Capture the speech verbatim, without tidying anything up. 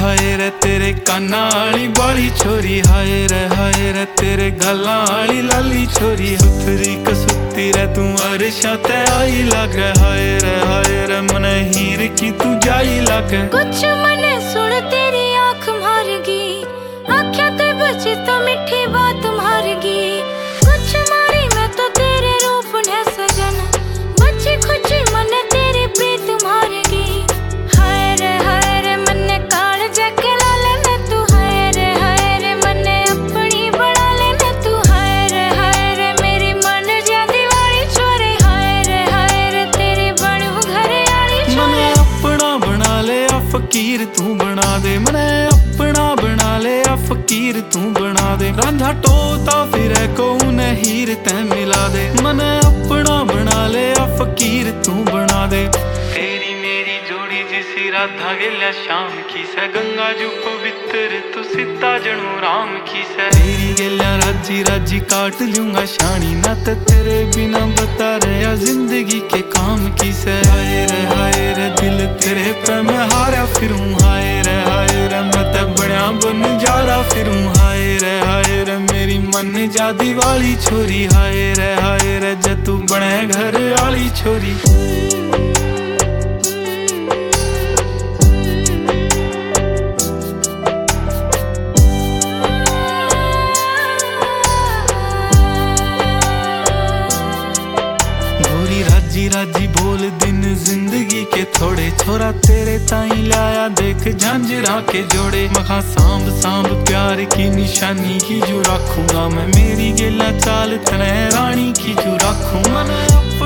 हाय रे तेरे काना वाली बाली छोरी, हाय रे हाय रे तेरे गल्लां वाली लाली छोरी। सुथरी कसुती रे तू अरशा ते आई लागे, हाय रे हाय रे मने हीर की तू जाई लागे। कुछ मने सुन तेरी आँख मारगी, आँखों ते बची तो मीठी बात मारगी। कुछ मारी मैं तो तेरे रूप ने सजन, बची खुची मने तेरी प्रीत मारगी। हाय रे हाय रे मने काल जके लाले ने तू, हाय रे हाय रे मने अपनी बना ले ने तू। हाय रे हाय रे मेरी मन जा दीवारी छोरे, हाय रे हाय रे तेरी बनू घर वाली छोरे। मने अपना बना ले आ फकीर तू बना दे, मने अपना बना ले आ फकीर तू बना दे। रांझा टोता फिरे को उन्हें हीर ते मिला दे, मने अपना बना ले आ फकीर तू बना दे। तेरी मेरी जोड़ी जिसी राधा गेल्या शाम की से, गंगा जू पवित्र तू सीता जणू राम की से। तेरी गेल्या राजी राजी काट लूंगा शानी, ना ते तेरे बिना बता रहा जिंदगी के काम की से। हाय रे हाय रे दिल तेरे पे मैं हारा फिरूं, हाय रे हाय रे मैं ते बड़ा बन जा रहा फिरूं। हाय रे हाय रे मेरी मन जा दीवाली छोरी, हाय रे हाय रे जे तू बने घर वाली छोरी। राजी राजी बोल दिन जिंदगी के थोड़े, छोरा तेरे ताई लाया देख झांझरा के जोड़े। मखा सांब सांब प्यार की निशानी की जो रखूंगा मैं, मेरी गेला चाल तने रानी की जो रखूंगा मैं।